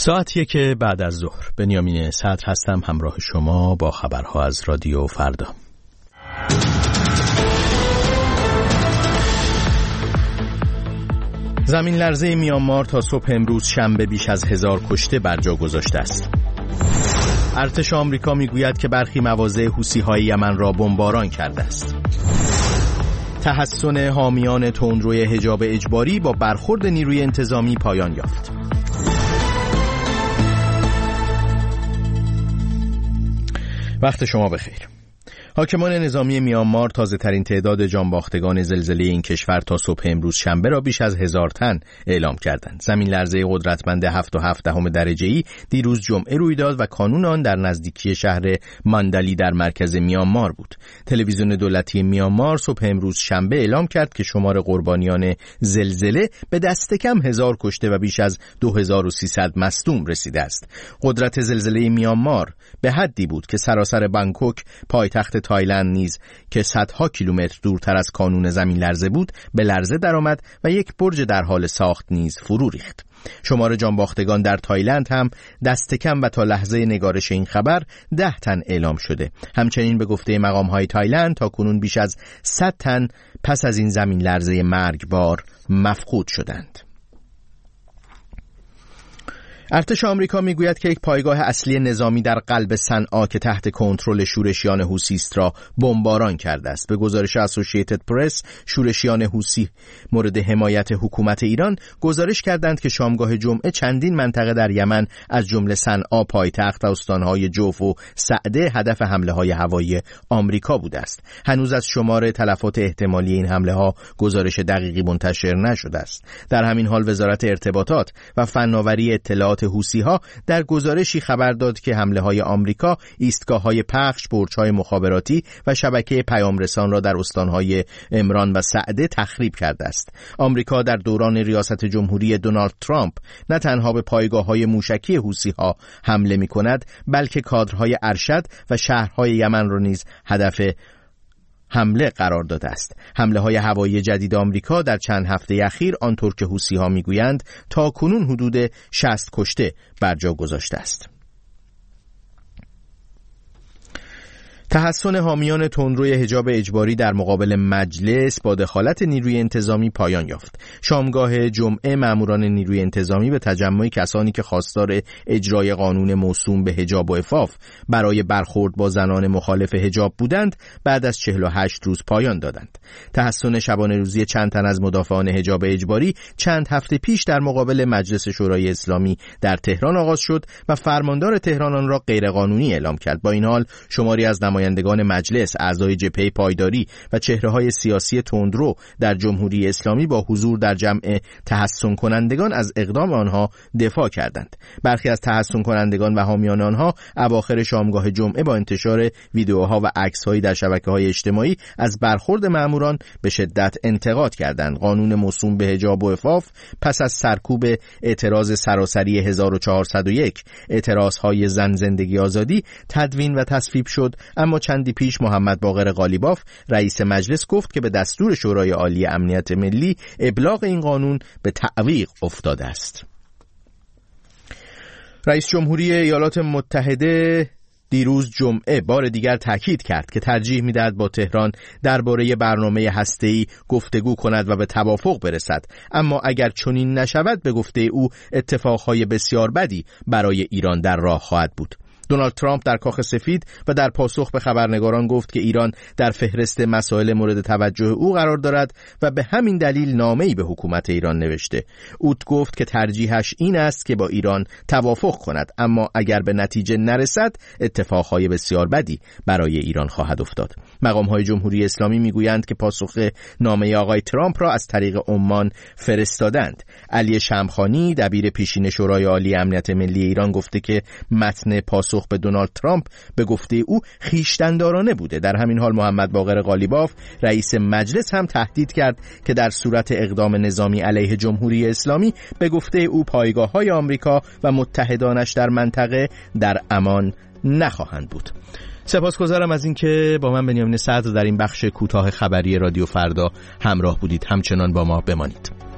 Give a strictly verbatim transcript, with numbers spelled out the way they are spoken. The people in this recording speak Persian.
ساعتیه که بعد از ظهر بنیامین صدر هستم، همراه شما با خبرها از رادیو فردا. زمین لرزه میانمار تا صبح امروز شنبه بیش از هزار کشته بر جا گذاشته است. ارتش آمریکا میگوید که برخی مواضع حوثی‌های یمن را بمباران کرده است. تحسن حامیان تندروی حجاب اجباری با برخورد نیروی انتظامی پایان یافت. وقت شما بخیر. حاکمان نظامی میانمار تازه ترین تعداد جانباختگان زلزله این کشور تا صبح امروز شنبه را بیش از هزار تن اعلام کردند. زمین لرزه قدرتمند هفت و هفت دهم درجه‌ای دیروز جمعه روی داد و کانون آن در نزدیکی شهر ماندالی در مرکز میانمار بود. تلویزیون دولتی میانمار صبح امروز شنبه اعلام کرد که شمار قربانیان زلزله به دست کم هزار کشته و بیش از دو هزار و سیصد مصدوم رسیده است. قدرت زلزله میانمار به حدی بود که سراسر بانکوک، پایتخت تایلند نیز که صدها کیلومتر دورتر از کانون زمین لرزه بود به لرزه درآمد و یک برج در حال ساخت نیز فرو ریخت. شمار جانباختگان در تایلند هم دست کم و تا لحظه نگارش این خبر ده تن اعلام شده. همچنین به گفته مقام‌های تایلند تا کنون بیش از صد تن پس از این زمین لرزه مرگبار مفقود شدند. ارتش آمریکا میگوید که یک پایگاه اصلی نظامی در قلب صنعا که تحت کنترل شورشیان حوثی است را بمباران کرده است. به گزارش اسوسییتد پرس، شورشیان حوثی مورد حمایت حکومت ایران گزارش کردند که شامگاه جمعه چندین منطقه در یمن از جمله صنعا پایتخت و استانهای جوف و سعده هدف حمله‌های هوایی آمریکا بوده است. هنوز از شمار تلفات احتمالی این حمله‌ها گزارش دقیقی منتشر نشده است. در همین حال وزارت ارتباطات و فناوری اطلاعات حوثی‌ها در گزارشی خبر داد که حمله‌های آمریکا ایستگاه‌های پخش، برج‌های مخابراتی و شبکه پیامرسان را در استان‌های عمران و سعده تخریب کرده است. آمریکا در دوران ریاست جمهوری دونالد ترامپ نه تنها به پایگاه‌های موشکی حوثی‌ها حمله می‌کند، بلکه کادرهای ارشد و شهرهای یمن را نیز هدف حمله قرار داده است. حمله های هوایی جدید آمریکا در چند هفته اخیر آنطور که حوثی‌ها میگویند تا کنون حدود شصت کشته بر جا گذاشته است. تحسن حامیان تندروی حجاب اجباری در مقابل مجلس با دخالت نیروی انتظامی پایان یافت. شامگاه جمعه ماموران نیروی انتظامی به تجمع کسانی که خواستار اجرای قانون موسوم به حجاب و عفاف برای برخورد با زنان مخالف حجاب بودند بعد از چهل و هشت روز پایان دادند. تحسن شبانه روزی چند تن از مدافعان حجاب اجباری چند هفته پیش در مقابل مجلس شورای اسلامی در تهران آغاز شد و فرماندار تهران آن را غیرقانونی اعلام کرد. با این حال شماری از نمایندگان مجلس، اعضای جبهه پایداری و چهره‌های سیاسی تندرو در جمهوری اسلامی با حضور در جمع تحسن کنندگان از اقدام آنها دفاع کردند. برخی از تحسن کنندگان و حامیان آنها اواخر شامگاه جمعه با انتشار ویدیوها و عکس‌هایی در شبکه‌های اجتماعی از برخورد ماموران به شدت انتقاد کردند. قانون موسوم به حجاب و عفاف پس از سرکوب اعتراض سراسری هزار و چهارصد و یک اعتراض‌های زن زندگی آزادی تدوین و تصویب شد، اما چندی پیش محمد باقر قالیباف رئیس مجلس گفت که به دستور شورای عالی امنیت ملی ابلاغ این قانون به تعویق افتاده است. رئیس جمهوری ایالات متحده دیروز جمعه بار دیگر تاکید کرد که ترجیح می‌دهد با تهران درباره برنامه هسته‌ای گفتگو کند و به توافق برسد، اما اگر چنین نشود به گفته او اتفاقهای بسیار بدی برای ایران در راه خواهد بود. دونالد ترامپ در کاخ سفید و در پاسخ به خبرنگاران گفت که ایران در فهرست مسائل مورد توجه او قرار دارد و به همین دلیل نامه‌ای به حکومت ایران نوشته. او گفت که ترجیحش این است که با ایران توافق کند، اما اگر به نتیجه نرسد اتفاقهای بسیار بدی برای ایران خواهد افتاد. مقام‌های جمهوری اسلامی میگویند که پاسخ نامه آقای ترامپ را از طریق عمان فرستادند. علی شمخانی دبیر پیشین شورای عالی امنیت ملی ایران گفته که متن پاسخ به دونالد ترامپ به گفته او خویشتن‌دارانه بوده. در همین حال محمد باقر قالیباف رئیس مجلس هم تهدید کرد که در صورت اقدام نظامی علیه جمهوری اسلامی به گفته او پایگاه‌های آمریکا و متحدانش در منطقه در امان نخواهند بود. سپاسگزارم از اینکه با من بنیامین صدر در این بخش کوتاه خبری رادیو فردا همراه بودید. همچنان با ما بمانید.